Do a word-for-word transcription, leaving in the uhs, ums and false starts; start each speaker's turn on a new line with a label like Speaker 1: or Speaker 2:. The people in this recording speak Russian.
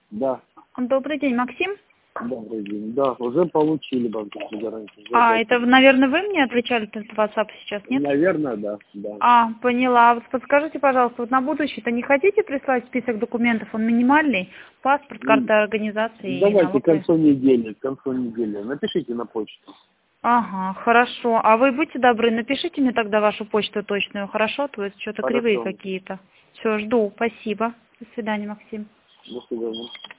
Speaker 1: Да.
Speaker 2: Добрый день, Максим.
Speaker 1: Добрый день. Да, уже получили банковскую гарантию. Уже
Speaker 2: А,
Speaker 1: готовы.
Speaker 2: это, наверное, вы мне отвечали на этот WhatsApp сейчас, нет?
Speaker 1: Наверное, да. да.
Speaker 2: А, поняла. Вот подскажите, пожалуйста, вот на будущее-то не хотите прислать список документов? Он минимальный. Паспорт, карта организации и
Speaker 1: Давайте к
Speaker 2: налоговая.
Speaker 1: концу недели, к концу недели. Напишите на почту.
Speaker 2: Ага, хорошо. А вы будьте добры, напишите мне тогда вашу почту точную, хорошо? То есть что-то кривые
Speaker 1: Хорошо.
Speaker 2: какие-то. Все, жду. Спасибо. До свидания, Максим.
Speaker 1: До свидания.